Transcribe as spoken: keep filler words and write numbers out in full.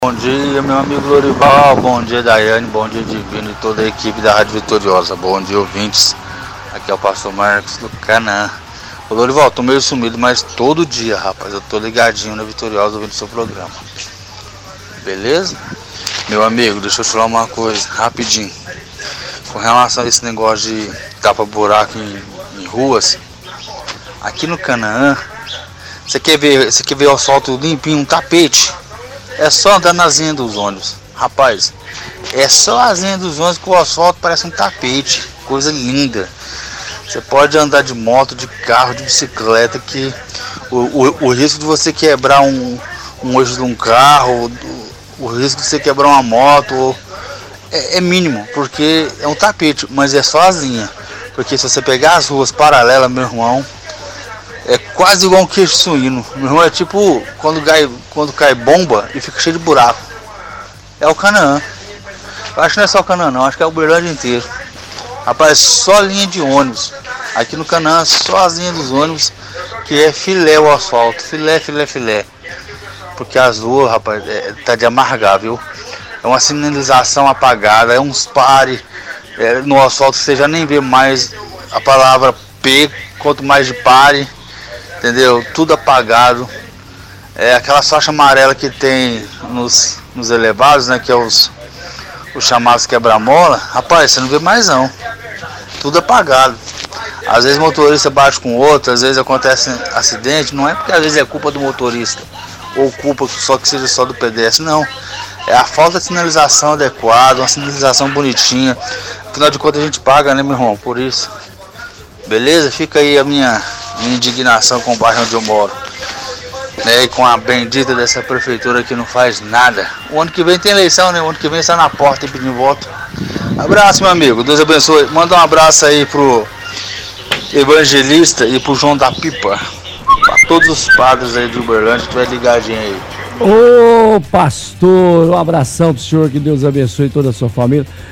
Bom dia, meu amigo Lorival, bom dia, Daiane, bom dia, Divino e toda a equipe da Rádio Vitoriosa, bom dia, ouvintes. Aqui é o pastor Marcos do Canaã. Ô Lorival, tô meio sumido, mas todo dia, rapaz, eu tô ligadinho na Vitoriosa ouvindo seu programa. Beleza? Meu amigo, deixa eu te falar uma coisa, rapidinho. Com relação a esse negócio de tapa-buraco em, em ruas, aqui no Canaã, você quer ver, você quer ver o asfalto limpinho, um tapete? É só andar nas linhas dos ônibus. Rapaz, é só as linhas dos ônibus que o asfalto parece um tapete. Coisa linda. Você pode andar de moto, de carro, de bicicleta, que o, o, o risco de você quebrar um, um eixo de um carro, o, o risco de você quebrar uma moto é, é mínimo, porque é um tapete, mas é só as linhas. Porque se você pegar as ruas paralelas, meu irmão, é quase igual um queijo suíno. Meu irmão, é tipo quando cai, quando cai bomba e fica cheio de buraco. É o Canaã. Eu acho que não é só o Canaã não, acho que é o Uberlândia inteiro. Rapaz, só linha de ônibus. Aqui no Canaã, só as linhas dos ônibus, que é filé o asfalto. Filé, filé, filé. Porque as ruas, rapaz, é, tá de amargar, viu? É uma sinalização apagada, é uns pare. É, no asfalto você já nem vê mais a palavra P, quanto mais de pare. Entendeu? Tudo apagado. É aquela faixa amarela que tem nos, nos elevados, né? Que é os, os chamados quebra-mola. Rapaz, você não vê mais não. Tudo apagado. Às vezes o motorista bate com outro, às vezes acontece acidente. Não é porque às vezes é culpa do motorista, ou culpa só que seja só do pedestre, não. É a falta de sinalização adequada, uma sinalização bonitinha. Afinal de contas a gente paga, né, meu irmão? Por isso. Beleza? Fica aí a minha... minha indignação com o bairro onde eu moro, né, e com a bendita dessa prefeitura que não faz nada. O ano que vem tem eleição, né? O ano que vem está na porta e pedindo voto. Abraço, meu amigo, Deus abençoe. Manda um abraço aí pro Evangelista e pro João da Pipa, para todos os padres aí de Uberlândia que vai ligadinho aí. Ô pastor, um abração pro senhor, que Deus abençoe toda a sua família.